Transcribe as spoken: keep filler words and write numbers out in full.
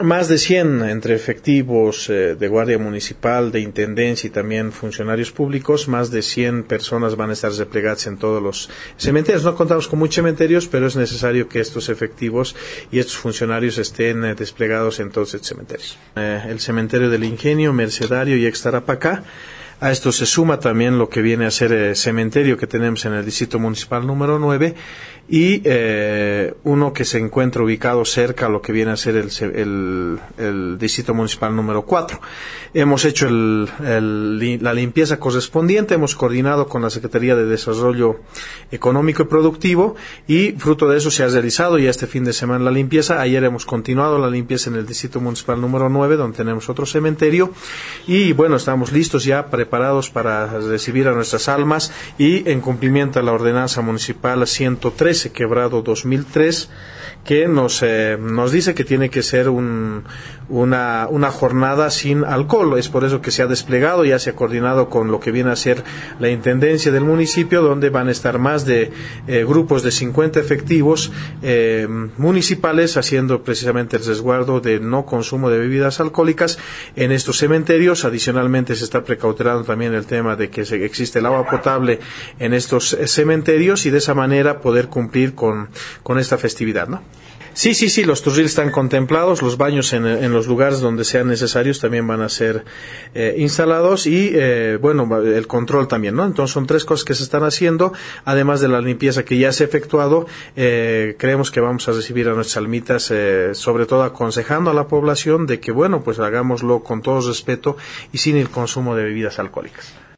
Más de cien entre efectivos eh, de Guardia Municipal, de Intendencia y también funcionarios públicos. Más de cien personas van a estar desplegadas en todos los cementerios. No contamos con muchos cementerios, pero es necesario que estos efectivos y estos funcionarios estén eh, desplegados en todos estos cementerios. Eh, el cementerio del Ingenio, Mercedario y Extarapacá. A esto se suma también lo que viene a ser el cementerio que tenemos en el distrito municipal número nueve y eh, uno que se encuentra ubicado cerca a lo que viene a ser el, el, el distrito municipal número cuatro. Hemos hecho el, el, la limpieza correspondiente, hemos coordinado con la Secretaría de Desarrollo Económico y Productivo y fruto de eso se ha realizado ya este fin de semana la limpieza. Ayer hemos continuado la limpieza en el distrito municipal número nueve, donde tenemos otro cementerio y bueno, estamos listos ya preparados para recibir a nuestras almas y en cumplimiento a la ordenanza municipal ciento trece quebrado dos mil tres que nos eh, nos dice que tiene que ser un, una una jornada sin alcohol. Es por eso que se ha desplegado, ya se ha coordinado con lo que viene a ser la intendencia del municipio, donde van a estar más de eh, grupos de cincuenta efectivos eh, municipales haciendo precisamente el resguardo de no consumo de bebidas alcohólicas en estos cementerios. Adicionalmente se está precautelando también el tema de que se, existe el agua potable en estos eh, cementerios y de esa manera poder cumplir con, con esta festividad, ¿no? Sí, sí, sí, los turrils están contemplados, los baños en, en los lugares donde sean necesarios también van a ser eh, instalados y, eh, bueno, el control también, ¿no? Entonces son tres cosas que se están haciendo, además de la limpieza que ya se ha efectuado, eh, creemos que vamos a recibir a nuestras almitas, eh, sobre todo aconsejando a la población de que, bueno, pues hagámoslo con todo respeto y sin el consumo de bebidas alcohólicas.